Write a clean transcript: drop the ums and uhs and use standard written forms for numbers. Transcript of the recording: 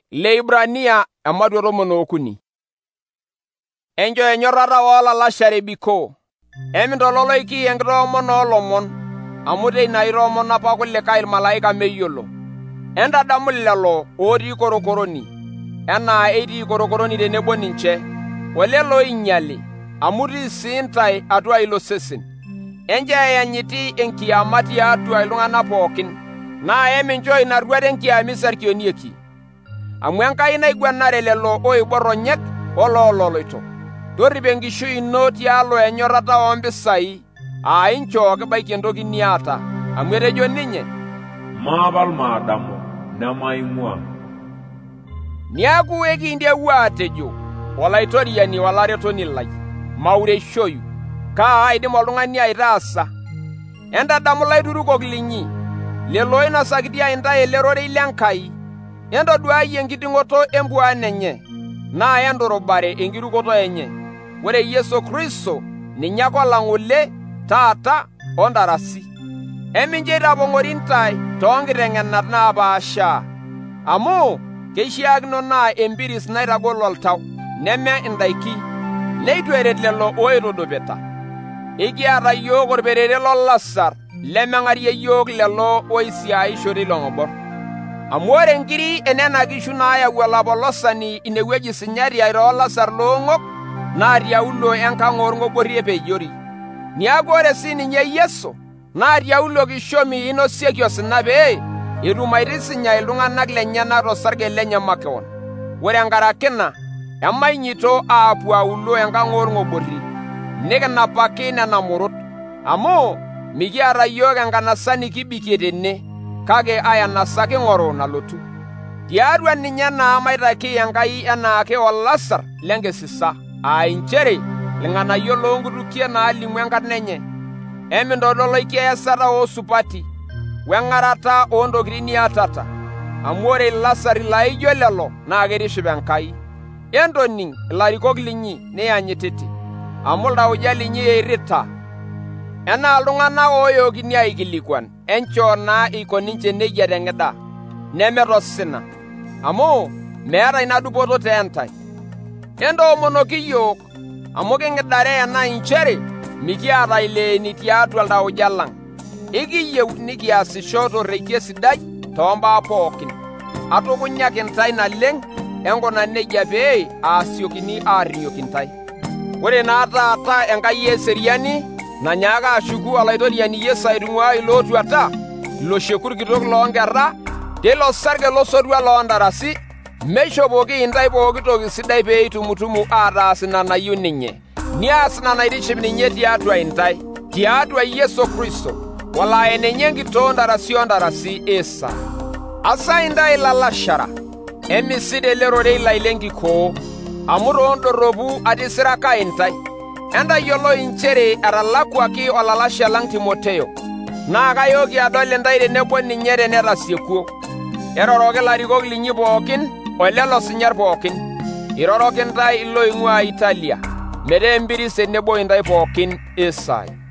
Leibrania amadu 13. Enjo enyorrata oolalashare bikoo, emintololoiki enkitoomon oolomon, amu teina itoomon apa kulikae irmalaika meyiolo. Entadamu lelo otii korokoroni, enaa etii korokoroni tenebo ninche, olelo oinyali, amu tii sii ntae atua ilo sesen. Enjo eanyiti enkiama tiatua iltung'anak pookin, naa emincho ina rruat enkiama isarkionieki, amu Enkai naiguanare lelo oibor onyek oloololoito. Torrip enkishui ino tialo enyorrata oompisai, inchoo kibaiki entoki niata, amu etejo ninye, maapal maadamu nemaing'ua. Niaku ekintieu aatejo, olaitoriani olaretoni lai, maureishoyu, kaa aidim oltung'ani aitaasa? Entadamu laiturukok linyi, lelo oinasakitia intae ele rorei lenkai, entoduai enkiting'oto empuan enye, naa enturubare enkirukoto enye. Ore Yesu Kristo ninye ake olang'ole taata ontarasi. Emincho itapong'ori ntae toonkiteng'enat naapaashaa, amu keishiakino naa empiris naitagol oltau, neme indaiki, neitu eret lelo oitudupita. Ekiata yiok orperere lolasar lemeng'arie yiok lelo oisiaisho teilo ng'obor. Amu ore nkiri enena kishu naayau olapolosani inewueji sinyati aitoolasar loong'ok, naa tiaulo enkang' oorng'oborri epejori. Niaku ore sininye Yesu naa tiaulo kishomi inosieki osina pee etum aitisinya iltung'anak lenyenak tosarge lenye makeon. Ore enkaraki ina, emainyito aapuo aulo enkang' oorng'oborri, nikinapaki nena murut, amu mikiata yiok enkanasa nikibikie tene, kake ayanasa king'oru nalotu. Tiatua ninye naa maitaki Enkai enaake olasar lenkisisa, inchere ilng'anayio loonkutukie naalimu enkarna enye. Emintodoloiki easata oosupati, weng'arata oontokitin niatata, amu ore ilasari laijo lelo naa keitiship Enkai. Entoning' ilarikok linyi nianyititi, amu iltauja linyi eirrita, enaa iltung'anak ooyookini aikilikuan, enchoo naa eiko ninche nejia teng'ida, neme tosina, amu meeta ina dupoto teentai. Entoomonoki yiok, amu king'idare ena inchere mikiata ileeni tiatua iltauja lang'. Ekiyieu nikiasisho torreikie sidai toombaa pookin. Atukunyaki ntae naleng' enkuna nejia pee aasiokini aarrioki ntae. Ore naa taata Enkai eseriani nanyaaka ashuku olaitoriani Yesu aitung'uaa ilootuata, ilo shekut kitok loonkera, teilo sarge losotua loontarasi, meishopoki intae pooki toki sidai pee itumutumu aataas ina nayieu ninye, nias ina naitiship ninye tiatua intae, tiatua Yesu Kristo, olaa ninye enkitoo ntarasi ontarasi Esa. Asa intae ilalashara, emisid ele rorei lai lenkikoo, amu toondorropu atisiraka intae. Entayiolo inchere etalakuaki olalashe lang' Timoteo, naa kayooki adol intae tenebo ninye tenetasieku. Eroroki ilarikok linyi pookin olelo sinyat pookin. Iroroki ntae iloing'uaa Italia, metaa empiris tenebo intae pookin Esai.